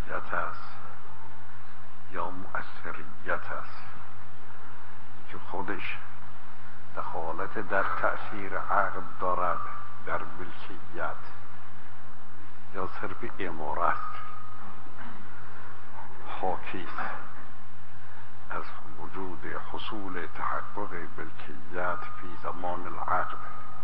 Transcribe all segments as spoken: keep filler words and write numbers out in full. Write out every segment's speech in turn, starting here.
مشروطیت است یا مؤثریت است که خودش دخالت در تأثیر عقد دارد در ملکیت یا صرف اماره است، حاکی است از وجود حصول تحقق ملکیت فی زمان العقد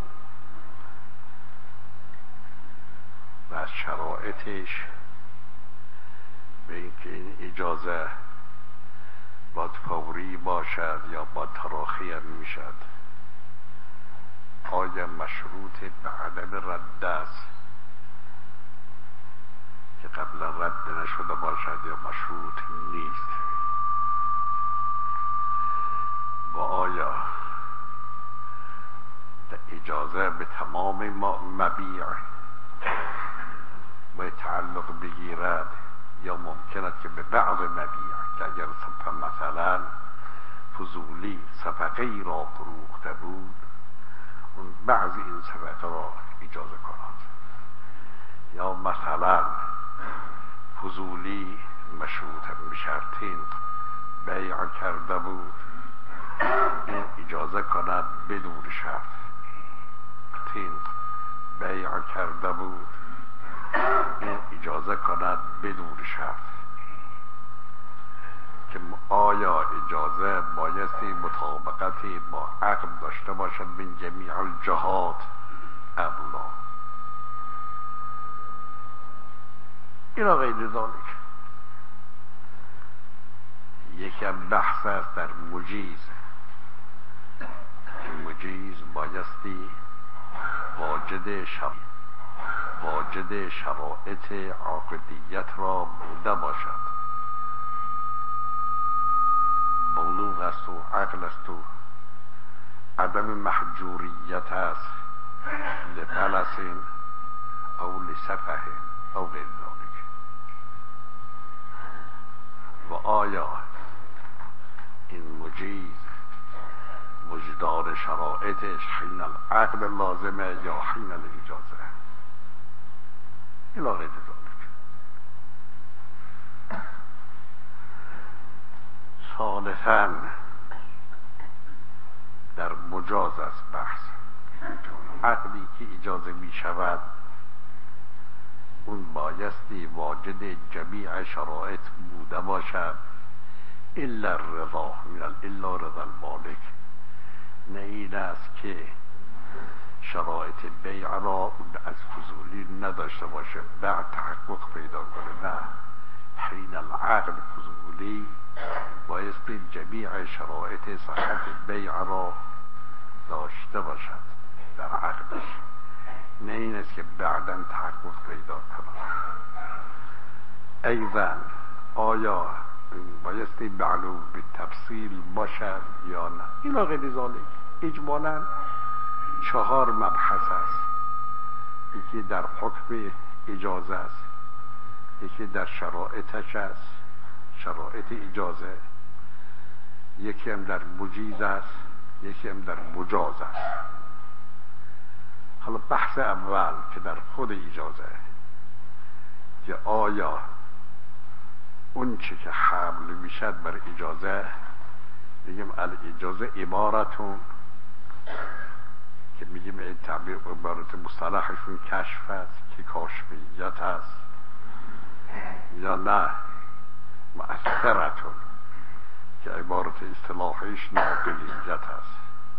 و از شرایطش به اینکه این اجازه باید فوری باشد یا با تراخی می شد، آیا مشروط به عدم رد است که قبلا رد نشده باشد یا مشروط نیست، و آیا اجازه به تمام مبیع و تعلق بگیرد یا ممکن است که به بعض مبیع که اگر مثلا فضولی صفقه ای را فروخته بود اون بعضی این صفقه را اجازه کند، یا مثلا فضولی مشروط به شرطین بیع کرده بود این اجازه کند بدون شرط، تین بیع کرده بود این اجازه کند بدون شرط، که آیا اجازه بایستی مطابقتی با عقد داشته باشد من جمیع الجهات ام لا. اینا غیر ذالک یکی از بحث است در مجیز که مجیز بایستی واجد شرط واجد شرایط عقدیت را بوده باشد، بلوغ است و عقل است و عدم محجوریت است لفلس او لسفه او غیر ذلك. و آیا این مجیز وجدان شرایطش حین العقد لازمه یا حین الاجازه؟ الی غیر ذلك. ثالثاً در مجاز است بحث، عقدی که اجازه می شود اون بایستی واجد جمیع شرایط بوده باشد الا الرضا من الا رضا المالک، نه این است که شرایط بیع را از فضولی نداشته باشه بعد تحقق پیدا کنه، نه حین العقد فضولی بایستی جمیع شرایط صحت بیع را داشته باشد در عقدش، نه این است که بعداً تحقق پیدا کنه. ایضاً آیا بایستی معلوم به تفصیل باشد یا نه؟ اینا غیر ذالک. اجمالاً چهار مبحث است، یکی در حکم اجازه است، یکی در شرایطش است شرایط اجازه، یکی هم در مجیز است، یکی هم در مجاز است. حالا بحث اول که در خود اجازه که آیا اون چی که حمل میشد بر اجازه میگیم الاجازه عبارتون که میگیم این تعبیر عبارت مصطلحشون کشف است که کاشفیت است، یا نه مؤثرتون که عبارت اصطلاحیش ناقلیت است.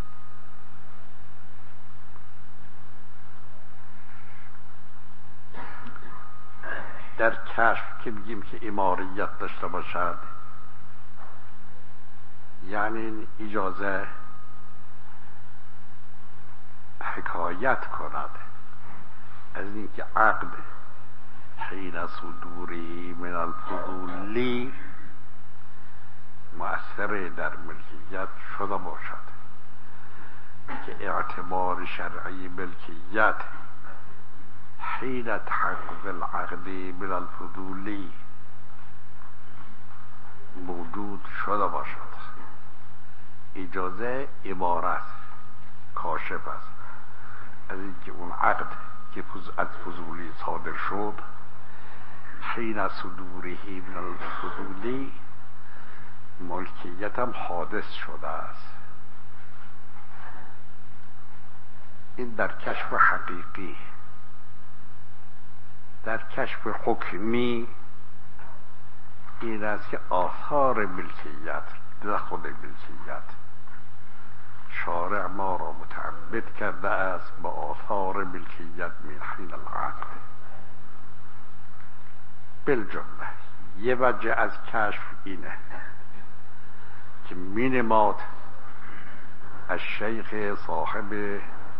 در کشف که میگیم که اماریت داشته باشد یعنی اجازه حکایت کند از اینکه عقد حین صدوری من الفضولی مؤثر در ملکیت شده باشد، که اعتبار شرعی ملکیت حین تحقق العقد من الفضولی موجود شده باشد. اجازه عبارت کاشف است از اینکه اون عقد که از فضولی صادر شد حین صدوره من الفضولی ملکیتم حادث شده است. این در کشف حقیقی. در کشف حکمی این است که آثار ملکیت در خود ملکیت شارع ما را متعبد کرده است با آثار ملکیت من حین العقد. بالجمله یه وجه از کشف اینه که مینماد از شیخ صاحب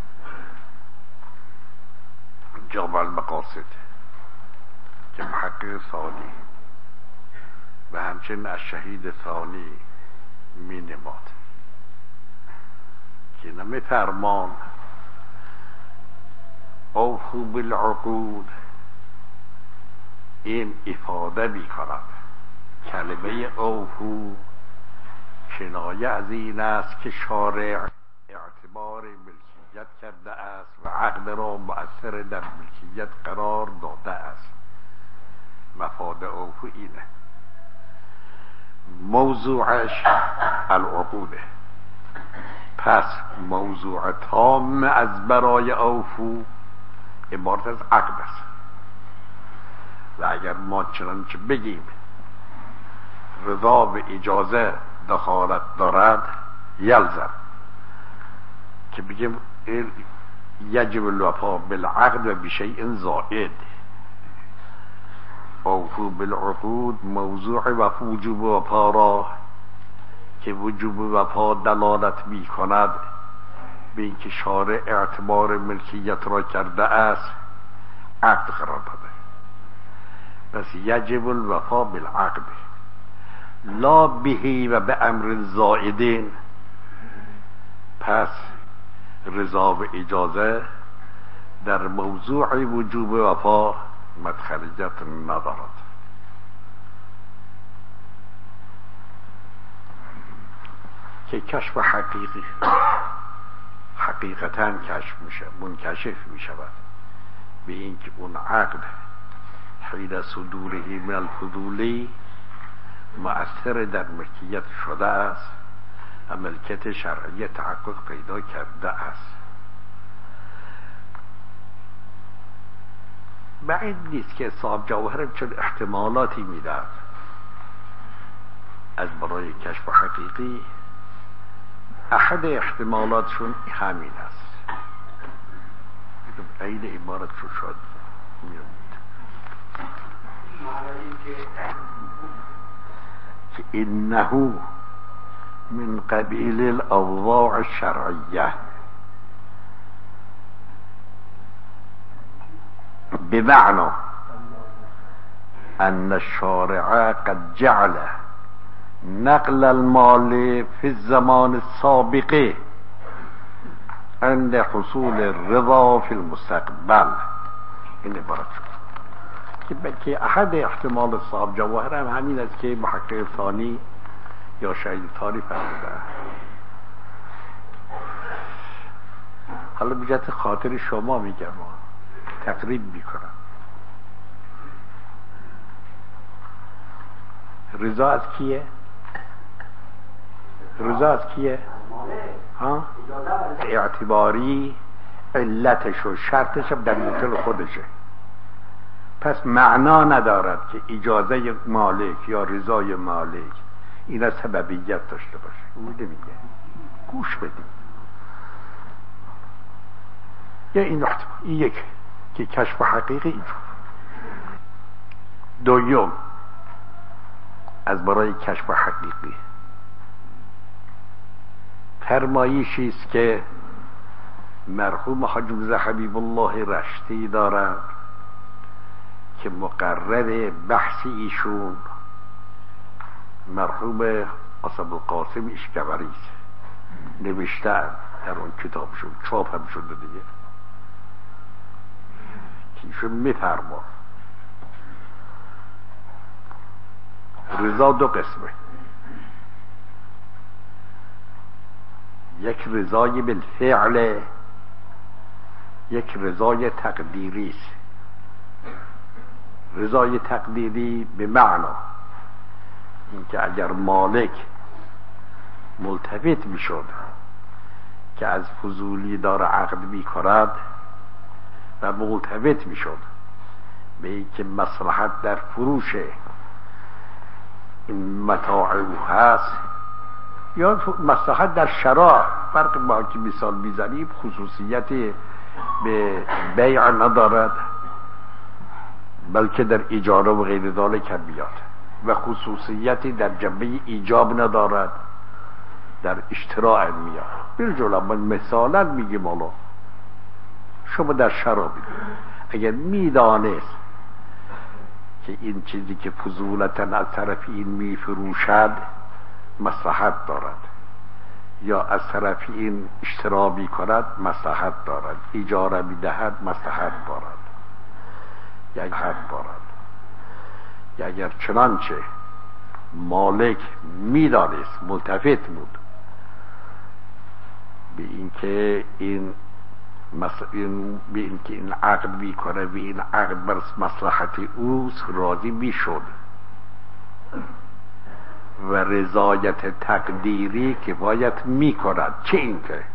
جامع المقاصد که محقق ثانی و همچنین از شهید ثانی مینماد که نمی فرمان اوفوا بالعقود. این افاده می کند کلمه اوفو کنایه از این است که شارع اعتبار ملکیت کرده است و عقد را مؤثر در ملکیت قرار داده است. مفاد اوفو اینه. موضوعش العقوده. پس موضوع تام از برای اوفو عبارت از عقد است. و اگر ما چنانچه بگیم رضا و اجازه دخالت دارد یلزم که بگیم یجب الوفا بالعقد و بشیء زائد. اوفو بالعقود موضوع وجوب وفا را که وجوب وفا دلالت می کند به اینکه شارع اعتبار ملکیت را کرده است عقد قرار داده. پس یجب الوفا بالعقد لا بهی و به امر زائدین. پس رضا و اجازه در موضوع وجوب وفا مدخلیت ندارد. که کشف حقیقی حقیقتا کشف میشه منکشف میشود به اینکه اون عقد حین صدوره من الفضولی مؤثر در ملکیت شده است و ملکیت شرعی تحقق پیدا کرده است. بعید نیست که صاحب جواهر چون احتمالاتی میداد از برای کشف حقیقی. احد احتمالاتشون همین است. این عبارت رو شد میرمید که انه من قبیل الاوضاع الشرعیه بمعنى ان الشارع قد جعل نقل المال في الزمان السابق عند حصول الرضا في المستقبل. این عبارت شد که احد احتمال صاحب جواهر هم همین است که محقق ثانی یا شهید ثانی فرموده. حالا بجهت خاطر شما میگم تقریب میکنم. رضا از کیه؟ رضا از کیه؟ ها؟ اعتباری علتش و شرطش در مطل خودشه. پس معنا ندارد که اجازه مالک یا رضای مالک این از سببیت داشته باشه. او نمیگه. گوش بدید. یا این احتمال این یک که کشف حقیقی اینجور. دوم از برای کشف حقیقی فرمایشی است که مرحوم حاج میرزا حبیب الله رشتی دارند که مقرر بحث ایشون مرحوم اسد القاسم اشکوری نوشته در اون کتابشون چاپ هم شده دیگه که ایشون میفرما رضا دو قسمه. یک رضای بالفعل، یک رضای تقدیری است. رضای تقدیری به معنا اینکه اگر مالک ملتفت میشد که از فضولی دار عقد میکند و ملتفت میشد به اینکه مصلحت در فروش این متاع او هست یا مصلحت در شراء، فرق با که مثال میزنیم خصوصیت به بیع ندارد بلکه در اجاره و غیر ذالک هم بیاد و خصوصیتی در جنبه ایجاب ندارد در اشتراع میاد. برجولا من مثالا میگیم حالا شما در شراب اگر میدانست که این چیزی که فضولتا از طرف این میفروشد مصلحت دارد یا از طرف این اشترا میکند مصلحت دارد، اجاره میدهد مصلحت دارد یا حد دارد، یا اگر چنانچه مالک میدانست ملتفت بود به اینکه این این به اینکه این عقد میکنه و این عقد بر مصلحت اوست راضی میشد و رضایت تقدیری کفایت میکند، چه اینکه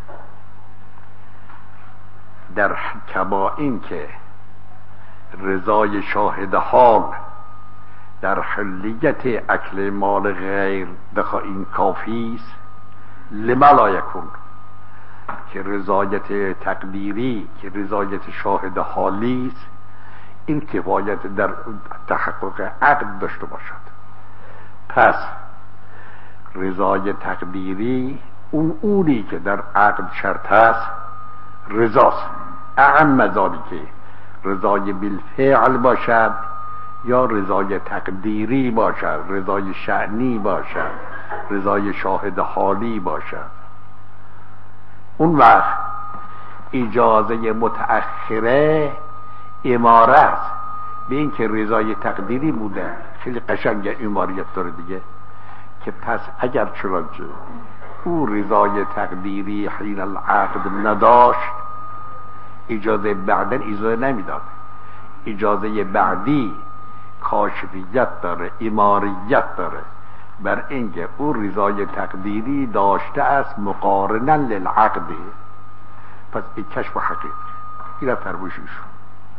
در کما اینکه رضای شاهد حال در حلیت اکل مال غیر دخا این کافی است لما لا یکون، که رضایت تقدیری که رضایت شاهد حالی است این کفایت در تحقق عقد داشته باشد. پس رضای تقدیری اون اونی که در عقد شرط است رضاست، اعم ذالک رضای بالفعل باشد یا رضای تقدیری باشد، رضای شأنی باشد، رضای شاهد حالی باشد. اون وقت اجازه متأخره اماره است به این که رضای تقدیری بوده. خیلی قشنگ اماریت داره دیگه که پس اگر چنانچه او رضای تقدیری حین العقد نداشت اجازه بعدا اجازه نمیداد، اجازه بعدی کاشفیت داره، اماریت داره بر اینکه او رضای تقدیری داشته است مقارنا للعقد. پس این کشف و حقیق این فرموشی شد.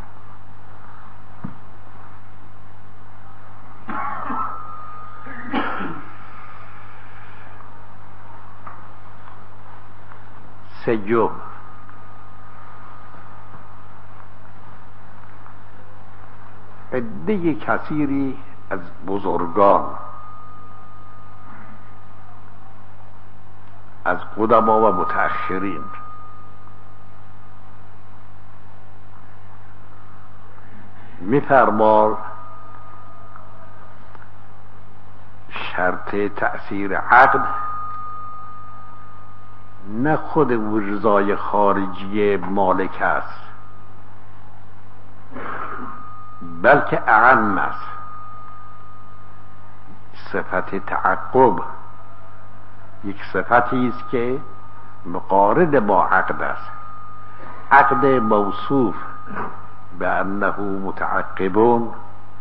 سیوم عده کثیری از بزرگان از قدما و متأخرین میفرماد شرط تأثیر عقد نه خود رضای خارجی مالک است بلکه اعم است، صفت تعقب یک صفتی است که مقارن با عقد است. عقد موصوف به انه متعقبون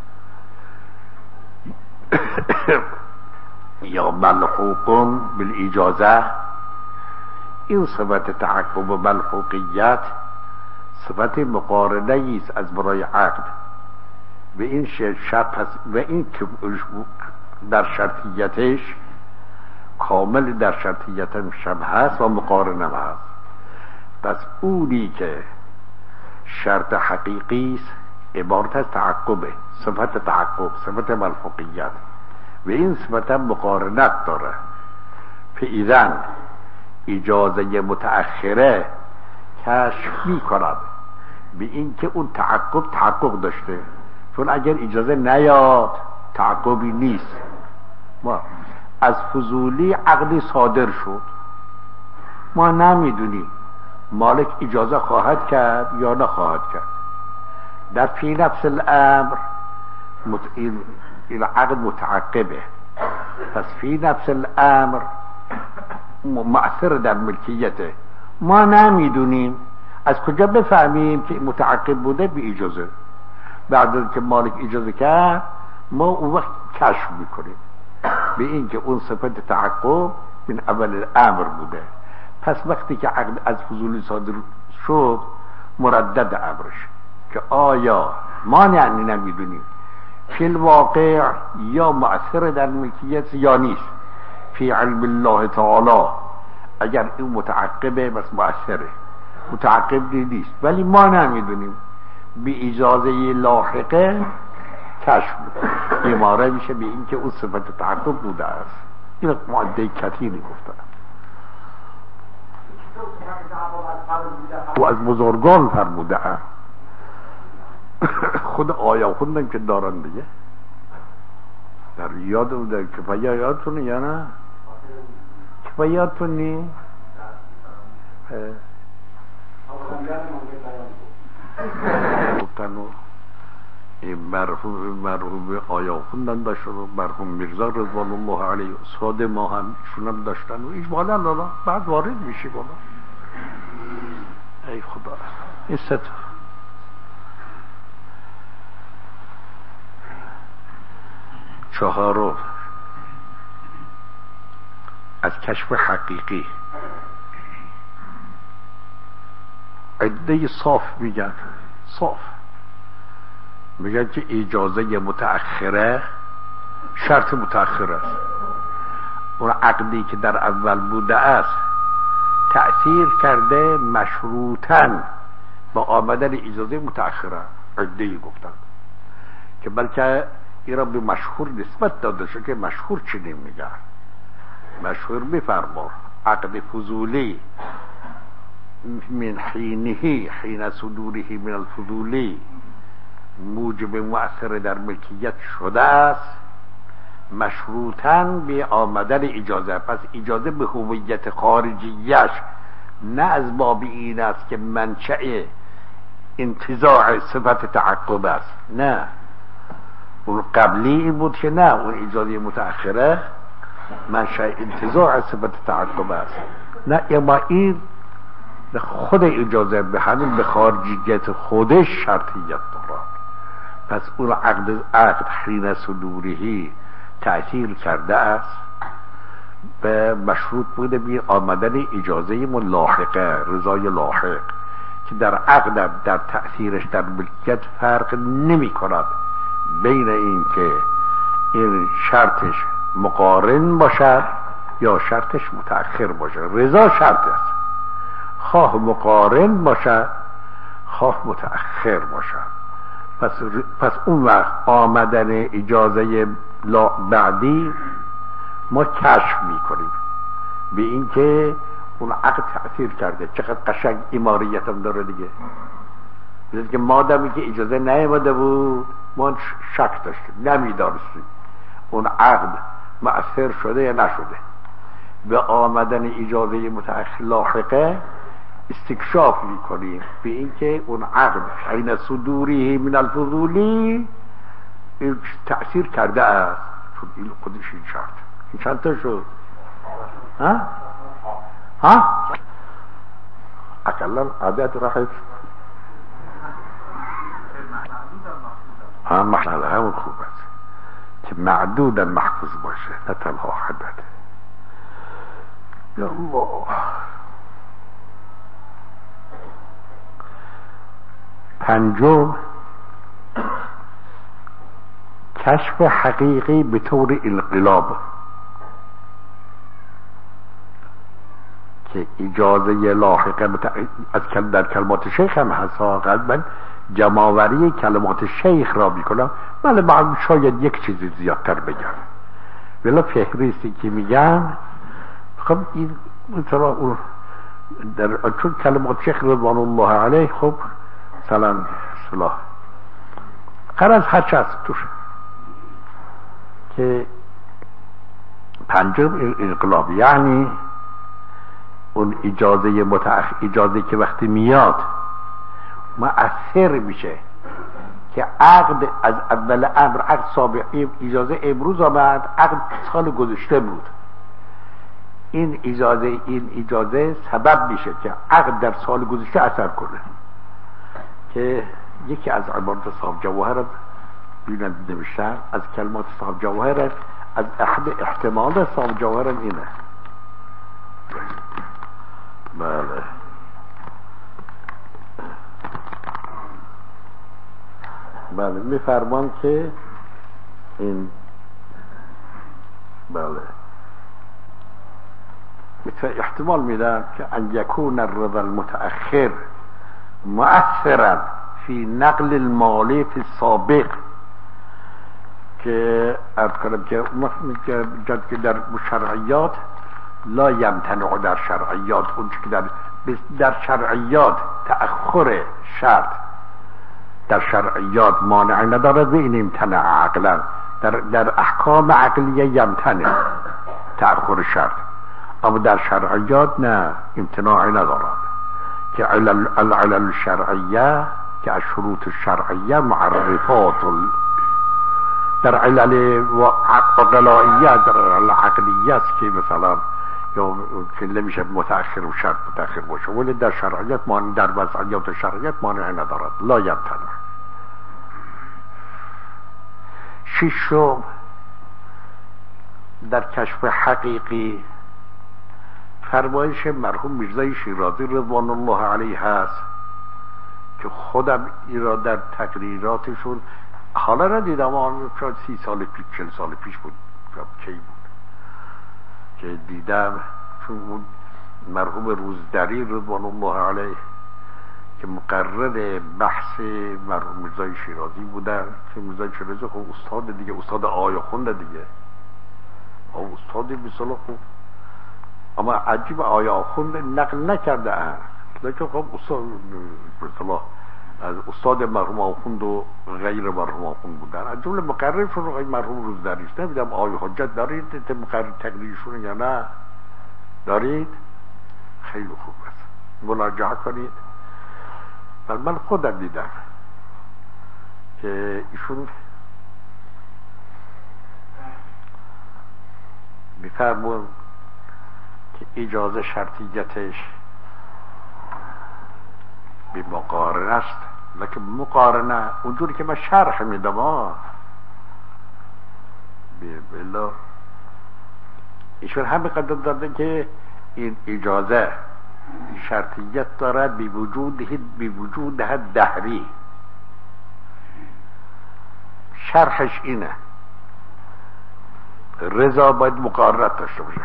یا ملحوقون بالاجازه، این صفت تعقب و ملحوقیت صفت مقارنه است از برای عقد و این شرط هست و این در شرطیتش کامل در شرطیت شبه هست و مقارنه هست. پس اونی که شرط حقیقی است عبارت از تعقبه، صفت تعقب، صفت ملحوقیت و این صفت مقارنت داره. فاذا اجازه متأخره کشف می کند به این که اون تعقب تحقق داشته، چون اگر اجازه نیاد تعقبی نیست. ما از فضولی عقدی صادر شد، ما نمیدونیم مالک اجازه خواهد کرد یا نخواهد کرد. در فی نفس الامر مت... این عقد متعقبه، پس فی نفس الامر مؤثر در ملکیته. ما نمیدونیم از کجا بفهمیم که متعقب بوده به اجازه. بعد از که مالک اجازه کرد ما اون وقت کشف میکنیم به این که اون صفت تعقب من اول امر بوده. پس وقتی که عقد از فضولی صادر شد مردد امرش که آیا ما یعنی نمیدونیم فی الواقع یا مؤثر در ملکیت یا نیست. فی علم الله تعالی اگر این متعقبه بس مؤثره، متعقب نیست ولی ما نمیدونیم، بی اجازه لاحقه کشف میکنه، اماره میشه به این که اون صفت تعقب بوده است. این ماده کثیری گفتن و از بزرگان فرموده ام. خود آیا خوندن که دارن دیگه در یاد بوده که پایا یادتونه یا نه؟ که پایا یادتون نی؟ گفتن و این مرحوم مرحوم آیا خوندن داشت و مرحوم میرزا رضوان الله علیه ساده ما هم شونم داشتن و ایش بالا لالا بعد وارد میشی بالا. ای خدا این ست چهارم از کشف حقیقی عده صاف میگن، صاف میگن که اجازه متأخره شرط متأخر است. اون عقدی که در اول بوده است تأثیر کرده مشروطاً با آمدن اجازه متأخره. عده‌ای گفتن که بلکه این را به مشهور نسبت داده شد که مشهور چنین میگن. مشهور میفرما عقد فضولی من حینه حین صدوره من الفضولی موجب مؤثر در ملکیت شده است مشروطاً به آمدن اجازه. پس اجازه به هویت خارجیش نه از باب این است که منشأ انتزاع صفت تعقب است، نه اون قبلی این بود که نه اون اجازه متأخره منشأ انتزاع صفت تعقب است، نه اما این خود اجازه به همین به خارجیت خودش شرطیت دارد. پس اون عقد عقد حین صدورهی تأثیر کرده است به مشروط بوده بی آمدن اجازه ملاحقه رضای لاحق که در عقد در تأثیرش در ملکیت فرق نمی کند بین این که این شرطش مقارن باشد یا شرطش متأخر باشد. رضا شرط است، خواه مقارن باشد خواه متأخر باشد. پس, پس اون وقت آمدن اجازه بعدی ما کشف میکنیم به این که اون عقد تأثیر کرده. چقدر قشنگ اماریت هم داره دیگه. مثل که مادمی که اجازه نیامده بود ما شک داشتیم نمیدانستیم اون عقد مؤثر شده یا نشده. به آمدن اجازه متأخر لاحقه استکشاف میکنیم به این که اون عقد حین صدوری من الفضولی تأثیر کرده است. چون این خودش این شرط این چند تا شد؟ ها؟ ها؟ اقلا عادت راحت ها محل همون خوب است که معدودا محفوظ باشه نه تنها حدد. یا الله. پنجم کشف حقیقی به طور انقلاب که اجازه لاحقه متع... از کل... در کلمات شیخ هم هست. من جمع‌آوری کلمات شیخ را میکنم ولی من شاید یک چیزی زیادتر بگم ولی فهرستی که میگم خب این مثلا در چون کلمات شیخ رضوان الله علیه خب مثلا اصطلاح قرض هرچه هست توش که پنجم انقلاب یعنی اون اجازه متأخر اجازه که وقتی میاد مؤثر میشه که عقد از اول امر عقد سابقی اجازه امروز آمد عقد سال گذشته بود. این اجازه این اجازه سبب میشه که عقد در سال گذشته اثر کنه که یکی از عبارت صاحب جواهر بینند نوشتن، از کلمات صاحب جواهر، از احد احتمال صاحب جواهر اینه. بله بله میفرمان که این بله احتمال میدن که ان یکون الرضا المتأخر مؤثرا فی نقل المالی فی السابق، که عرض کنم که جد که در شرعیات لا یمتنع، در شرعیات اون که در در شرعیات تأخر شرط در شرعیات مانع ندارد، و این امتنع عقلا در در احکام عقلیه یمتنع تأخر شرط، اما در شرعیات نه، امتناعی ندارد. که علل العلل الشرعیه که از شروط الشرعیه معرفات در علل عقلائیه، در علل عقلیه است که مثلا یا که نمیشه متأخر و شرط متأخر باشه، ولی در شرعیت مانع، در وضعیات شرعیت مانع ندارد، لا یمتنع. ششم در کشف حقیقی فرمایش مرحوم میرزای شیرازی رضوان الله علیه هست که خودم این را در تقریراتشون حالا را دیدم، آن شاید سی سال پیش چل سال پیش بود کی بود که دیدم، چون مرحوم روزدری رضوان الله علیه که مقرر بحث مرحوم میرزای شیرازی بودن، که میرزای شیرازی خب استاد دیگه، استاد آیا خونده دیگه، او استاد بسیار خوب، اما عجیب آیا آخوند نقل نکرده اند، لیکن خب استاد بسیار از استاد مرحوم آخوند و غیر مرحوم آخوند بودن، از جمله مقررشون رو مرحوم روزداری است. نمیدونم آیا حجت دارید ته مقرر تقریرشون یا نه دارید؟ خیلی خوب است، مراجعه کنید. ولی من خودم دیدم که ایشون میفرمون که اجازه شرطیتش بی مقارنه است، لیکن مقارنه اونجوری که من شرح میدم بلا ایشون همین قدر داده که این اجازه شرطیت دارد بی وجود بی وجود دهری. شرحش اینه رضا باید مقارنت داشته باشه.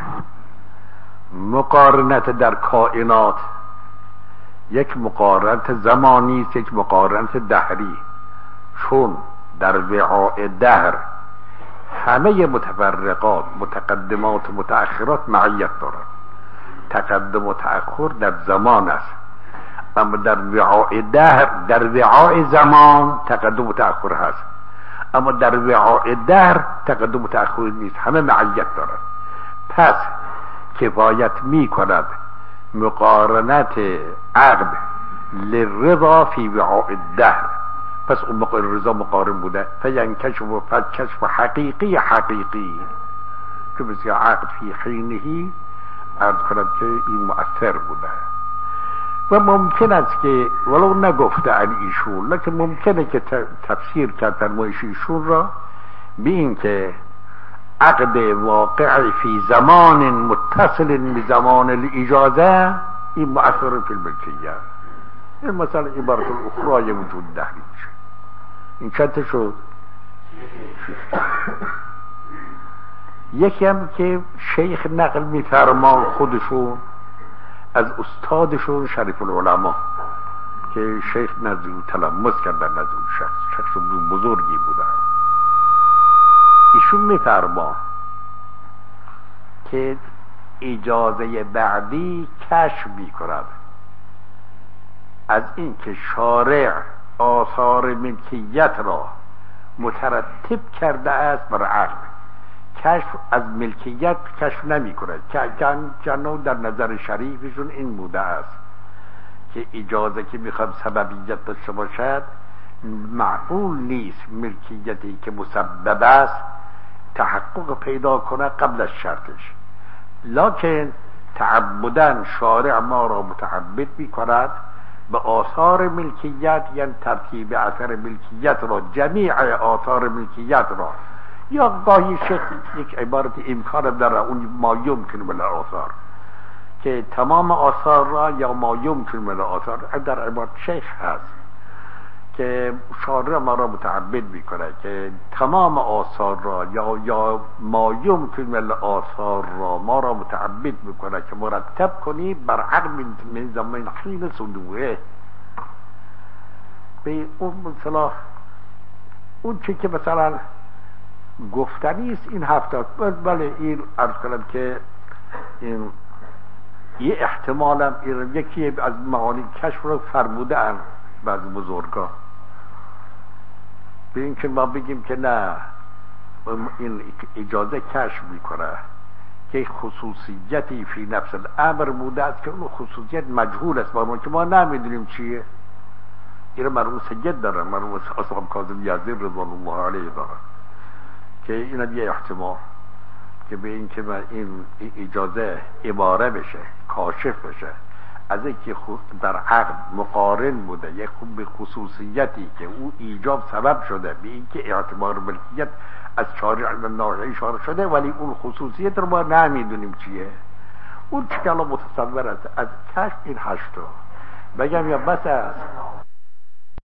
مقارنت در کائنات یک مقارنت زمانی است، یک مقارنت دهری، چون در وعاء دهر همه متفرقات متقدمات و متأخرات معیت دارند. تقدم و تأخر در زمان است، اما در وعاء دهر، در وعاء زمان تقدم و تأخر هست، اما در وعاء دهر تقدم و تأخر نیست، همه معیت دارند. پس کفایت می کند مقارنت عقد للرضا فی وعاء الدهر، پس اون رضا مقارن بوده. فینکشف و فکشف حقیقی حقیقی که بسیار عقد فی حینهی عرض کنم که این مؤثر بوده. و ممکن است که ولو نگفته ان ایشون، لیکن ممکنه که تفسیر کرد فرمایش ایشون را به این که عقد واقع فی زمان متصل بزمان الاجازه این مؤثر فی الملکیه. این مثلا عبارت الاخرى وجود دهری میشه. این چند شد؟ یکی هم که شیخ نقل میفرمان خودشون از استادشون شریف العلماء که شیخ نزدو تلمس کردن، نزدو شخص شخص بزرگی بودن. ایشون میفرمان که اجازه بعدی کشف میکند از این که شارع آثار ملکیت را مترتب کرده است بر عقد. کشف از ملکیت کشف نمی کند، کنو در نظر شریفشون این بوده است که اجازه که میخواد سببیت داشته باشد معقول نیست ملکیتی که مسبب است تحقق پیدا کنه قبل از شرطش، لکن تعبدن شارع ما را متعبد می کند به آثار ملکیت یعنی ترتیب اثر ملکیت را، جمیع آثار ملکیت را، یا گاهی شیخ یک عبارت امکان داره اون ما یمکن من آثار، که تمام آثار را یا ما یمکن من آثار در عبارت شیخ هست که شارع ما را متعبد میکنه که تمام آثار را یا یا ما یمکن من آثار را ما را متعبد میکنه که مرتب کنی بر عقل من زمان حین صدوره. به اون مثلا اون چی که مثلا گفتنی است این هفتاد، بله این عرض کنم که این یه احتمالم این یکی از معانی کشف رو فرموده ان بعض بزرگا، به این که ما بگیم که نه این اجازه کشف میکنه که خصوصیتی فی نفس الامر بوده است که اون خصوصیت مجهول است با ما که ما نمیدونیم چیه. این مرحوم سید داره، مرحوم اصحاب کاظم یزدی رضوان الله علیه داره که این یه احتمال که به این که من این اجازه عباره بشه، کاشف بشه از اینکه در عقد مقارن بوده یک خوب به خصوصیتی که او ایجاب سبب شده به این که اعتبار ملکیت از شارع و ناحیه اشاره شده، ولی اون خصوصیت رو ما نمیدونیم چیه. اون چی که الان متصور است از کشف این هشتا بگم یا بس است.